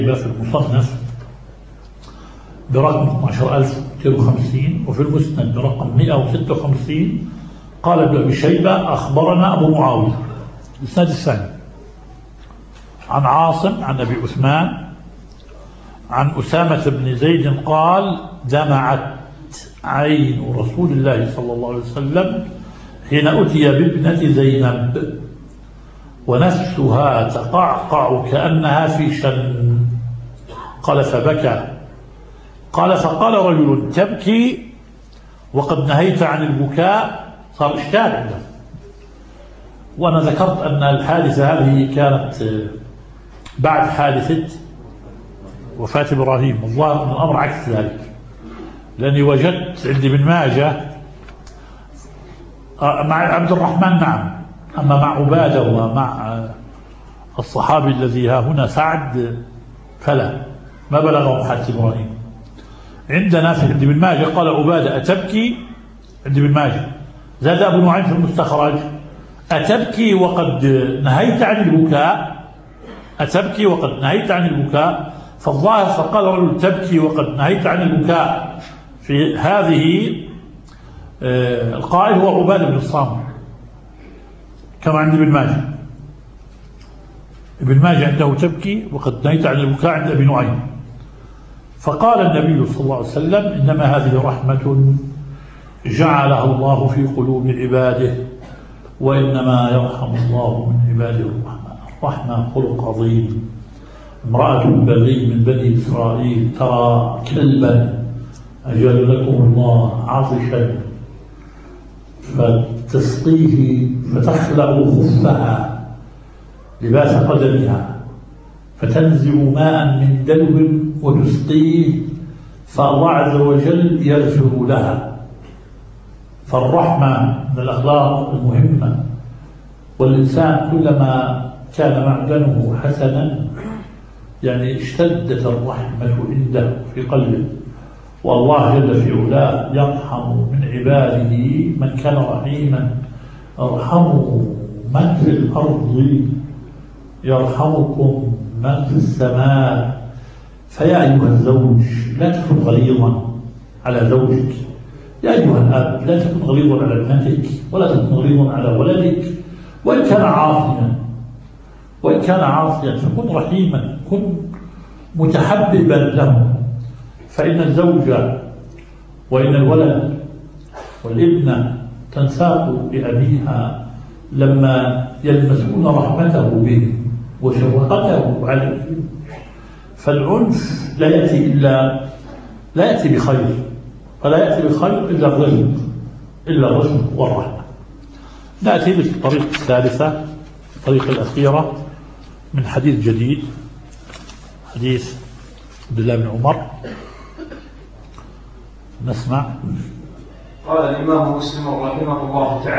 في المصنف برقم 12250 وفي المسند برقم 156 قال ابن أبي شيبة أخبرنا أبو معاوية الإسناد الثاني عن عاصم عن أبي عثمان عن أسامة بن زيد قال دمعت عين رسول الله صلى الله عليه وسلم حين أتي بابنة زينب ونفسها تقعقع كأنها في شن. قال فبكى. قال فقال رجل تبكي وقد نهيت عن البكاء. صار إشكال عنده. وأنا ذكرت أن الحادثة هذه كانت بعد حادثة وفاة إبراهيم. والله من الأمر عكس ذلك، لأني وجدت عند ابن ماجه مع عبد الرحمن نعم، أما مع عبادة ومع الصحابي الذي ها هنا سعد فلا، ما بلغهم حادث إبراهيم. عندنا في عند ابن ماجه قال عبادة أتبكي عند ابن ماجه. زاد أبو نعيم في المستخرج أتبكي وقد نهيت عن البكاء. أتبكي وقد نهيت عن البكاء. فالظاهر فقال رجل تبكي وقد نهيت عن البكاء في هذه القائل هو عبادة بن الصامت كما عند ابن ماجه. ابن ماجه عنده تبكي وقد نهيت عن البكاء عند أبي نعيم. فقال النبي صلى الله عليه وسلم إنما هذه رحمة جعلها الله في قلوب عباده وإنما يرحم الله من عباده الرحمة خلق عظيم. امرأة بغي من بني إسرائيل ترى كلبا أجل لكم الله عطشا فتسقيه فتخلع خفها لباس قدمها فتنزع ماء من دلو وتسقيه فالله عز وجل يغفر لها. فالرحمة من الأخلاق المهمة، والإنسان كلما كان معدنه حسنا يعني اشتدت الرحمة عنده في قلبه. والله جل في علاه يرحم من عباده من كان رحيما. ارحموا من في الأرض يرحمكم من في السماء. فيا أيها الزوج لا تكن غليظا على زوجك. يا أيها الأب لا تكن غليظا على ابنتك ولا تكن غليظا على ولدك وإن كان عاصيا فكن رحيما، كن متحببا له. فإن الزوجة وإن الولد والابنة تنساق لأبيها لما يلمسون رحمته به وشفقته عليه. فالعنف لا يأتي بخير، فلا يأتي بخير إلا الرزق والرحمة. نأتي للطريقة الثالثة، الطريقة الأخيرة من حديث جديد، حديث عبد الله بن عمر. نسمع. قال الإمام مسلم رحمه الله تعالى